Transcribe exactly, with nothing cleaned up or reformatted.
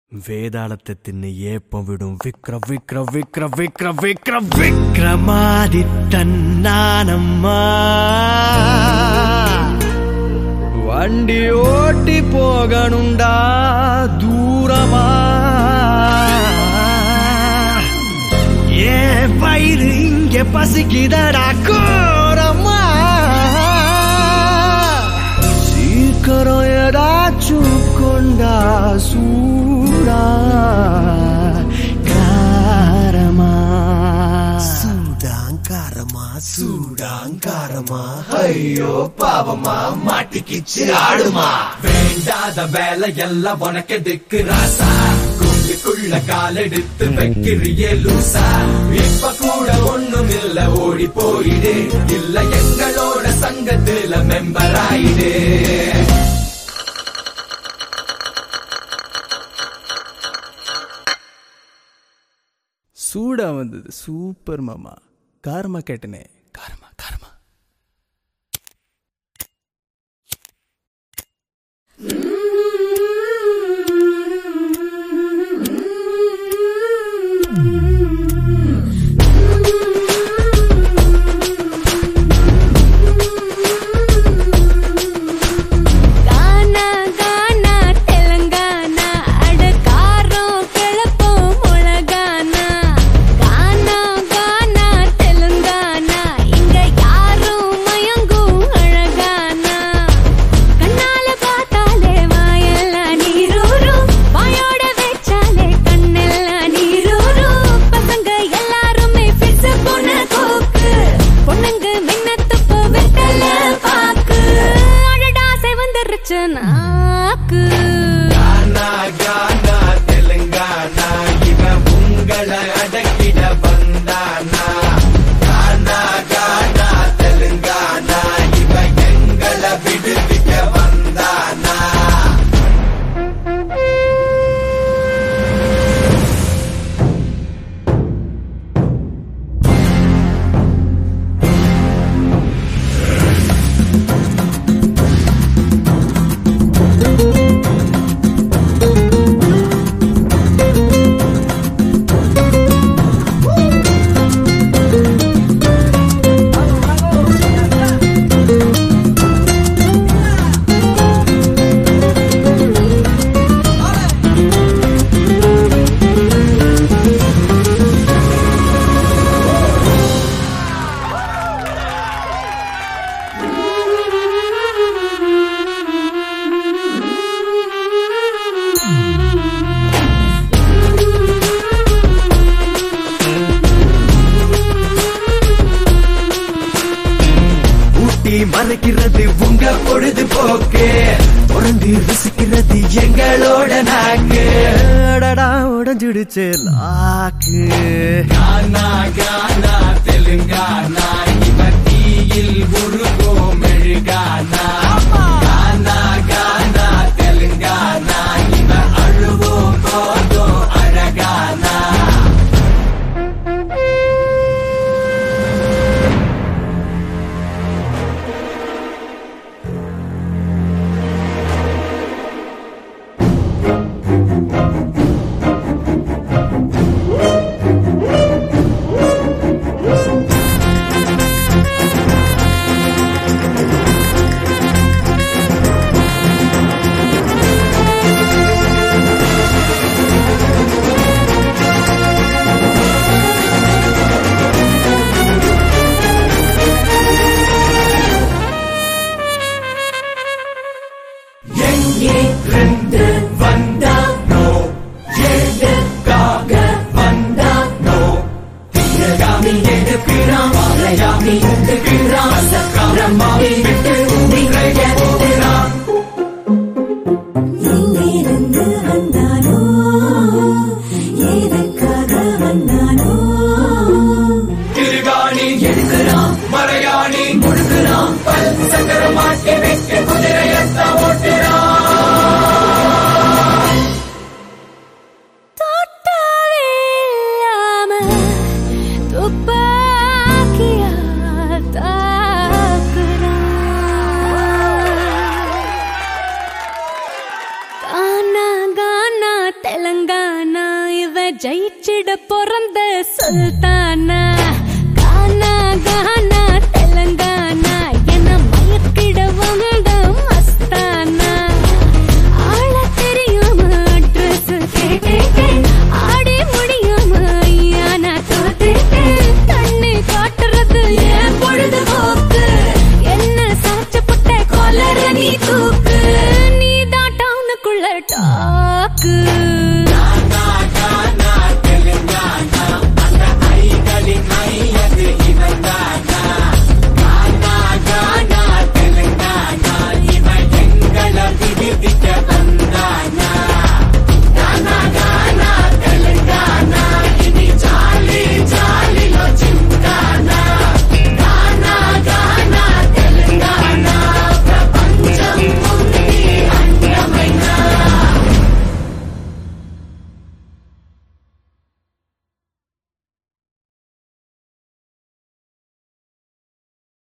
வேதாளத்தை தின்னு ஏப்பம் விடும் விக்ர விக்ர விக்ர விக்ர விக்ர விக்ரமாதித்தன் நானம்மா. வண்டி ஓட்டி போகணுண்டா தூரமா, ஏன் வயிறு இங்க பசிக்குதடா கோரமா. சீக்கிரம் ஏதாச்சும் கொண்டா சூடா காரமா. சூடாங்காரமா சூடாங்காரமா ஐயோ பாவமா மாட்டிக்கிச்சு ஆடுமா. வேண்டாத வேலை எல்லாம் உனக்கு திக்கு ராசா, குண்டுக்குள்ள காலெடுத்து வைக்கிறியே லூசா. இப்ப கூட ஒண்ணும் இல்ல ஓடி போயிடு, இல்ல எங்களோட சங்கத்துல மெம்பர் ஆயிடு. சூடா வந்தது சூப்பர் மாமா. காரமா கேட்டனே காரமா காரமா. கானா கானா தெலுங்கானா இவன் உங்களை அடக்கிட வந்தானா. கானா கானா தெலுங்கானா இவன் எங்களை விடுவிக்க வந்தானா. மறைக்கிறது உங்க பொழுதுபோக்கு, தொடர்ந்து ருசிக்கிறது எங்களோட நாக்கு. உடஞ்சிடுச்சு லாக்கு. கானா கானா தெலுங்கானா இவன் தீயில் உருவோம் மெழுகானா. கானா கானா தெலுங்கானா இவன் அழுவோம் போதும் அழகானா. தெலங்கானா இவ ஜெயிச்சிட பிறந்த சுல்தானா கானா கானா தெலங்கானா என்ன மயக்கிட வந்த மஸ்தானா ஆள தெரியாம ட்ரெஸ் கேட்டேன் ஆடி முடியாம யானா தோத்துட்டேன் கண்ணு காட்டுறது ஏன் பொழுது போக்கு என்ன சாச்சப்பட்ட கொலர நீ தூக்கு நீ தான் டவுனுக்குள்ள டாக்கு